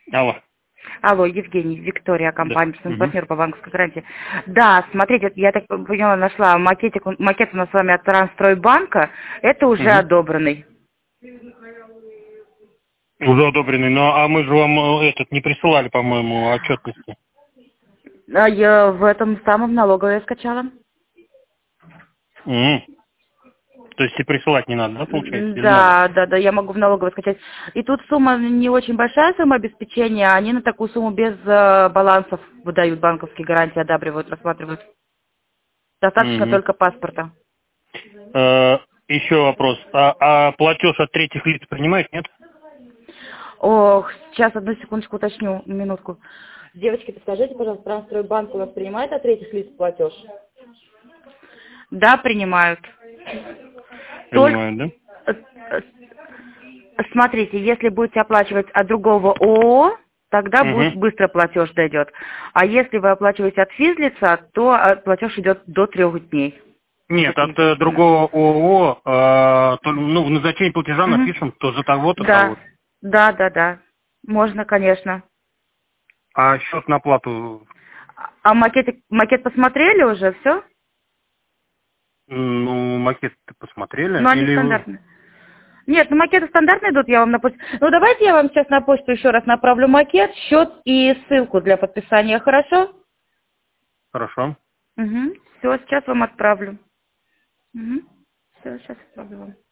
Алло. Алло, Евгений, Виктория, Да. компания, партнер по банковской гарантии. Да, смотрите, я так поняла, нашла макет у нас с вами от Трансстройбанка. Это уже Угу. одобренный. Уже одобренный. Ну, а мы же вам этот не присылали, по-моему, отчетности. А я в этом самом налоговой я скачала. Угу. То есть и присылать не надо, да, получается? Без налога? Да, я могу в налоговой скачать. И тут сумма не очень большая, сумма обеспечения. Они на такую сумму без балансов выдают банковские гарантии, одабривают, рассматривают. Достаточно Угу. только паспорта. Еще вопрос. А платеж от третьих лиц принимает, нет? Ох, сейчас, одну секундочку уточню, минутку. Девочки, подскажите, пожалуйста, Трансстройбанк у нас принимает от третьих лиц платеж? Да, принимают. Только, Принимает, да? э, э, смотрите, если будете оплачивать от другого ООО, тогда будет Угу. быстро платеж дойдет. А если вы оплачиваете от физлица, то платеж идет до 3 дней. Нет, Это от естественно. другого ООО, ну, в назначении платежа Мгм. напишем, что за того-то, Да, того-то. да. Можно, конечно. А счет на плату, А макет посмотрели уже, все? ну, макет посмотрели? Ну, они Или вы... стандартные. Нет, ну макеты стандартные идут, я вам на почту. Ну, давайте я вам сейчас на почту еще раз направлю макет, счет и ссылку для подписания, хорошо? Хорошо. Угу. Все, сейчас вам отправлю. Угу. Все, сейчас отправлю вам.